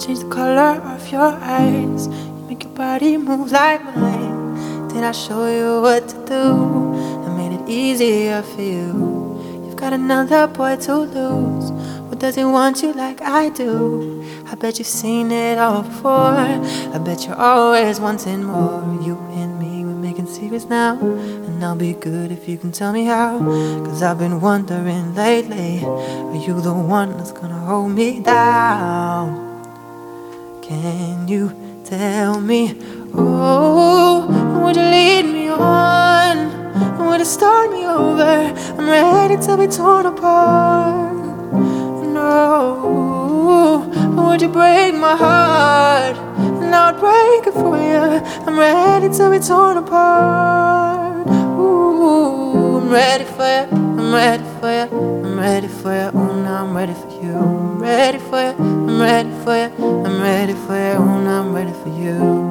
change the color of your eyes. You make your body move like mine. Did I show you what to do? I made it easier for you. You've got another boy to lose. Who doesn't want you like I do? I bet you've seen it all before. I bet you're always wanting more. You and me, we're making secrets now, and I'll be good if you can tell me how. Cause I've been wondering lately, are you the one that's gonna hold me down? Can you tell me? Oh, would you lead me on? Would you start me over? I'm ready to be torn apart. No, would you break my heart? And I would break it for you. I'm ready to be torn apart. Ooh, I'm ready for you. I'm ready for you. I'm ready for you. Oh, now I'm ready for you. I'm ready for you. I'm ready for you. I'm ready for you. Oh, now I'm ready for you.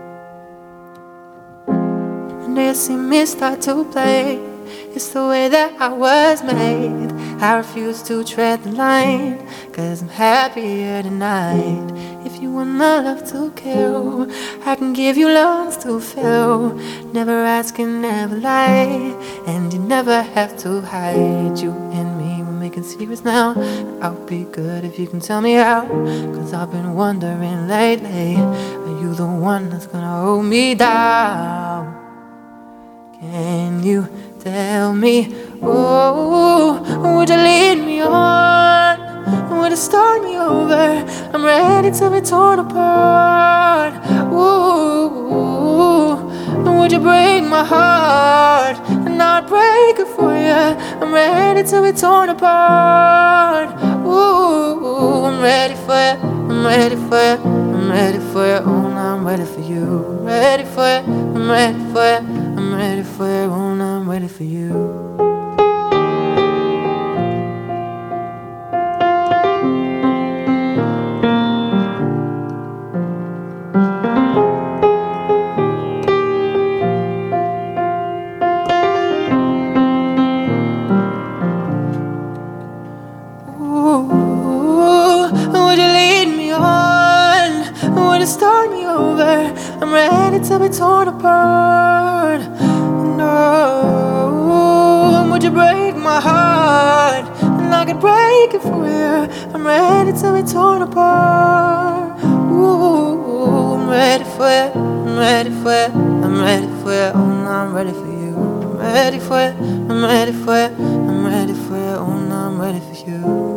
And you see me start to play. It's the way that I was made. I refuse to tread the line, cause I'm happier tonight. If you want my love to kill, I can give you lungs to fill. Never ask and never lie, and you never have to hide. You and me, we're making secrets now. I'll be good if you can tell me how. Cause I've been wondering lately, are you the one that's gonna hold me down? Can you tell me? Oh, would you lead me on? Would you start me over? I'm ready to be torn apart. Ooh, would you break my heart? And I'd break it for you. I'm ready to be torn apart. Ooh, I'm ready for you. I'm ready for you. I'm ready for you. Oh, now I'm ready for you. I'm ready for you. I'm ready for you. I'm ready for you. Oh, now I'm ready for you. Would you lead me on? Would you start me over? I'm ready to be torn apart. No, would you break my heart? And I could break it for you. I'm ready to be torn apart. Ooh, I'm ready for you. I'm ready for you. I'm ready for you. Oh, now I'm ready for you. I'm ready for you. I'm ready for you. I'm ready for you. Oh, now I'm ready for you.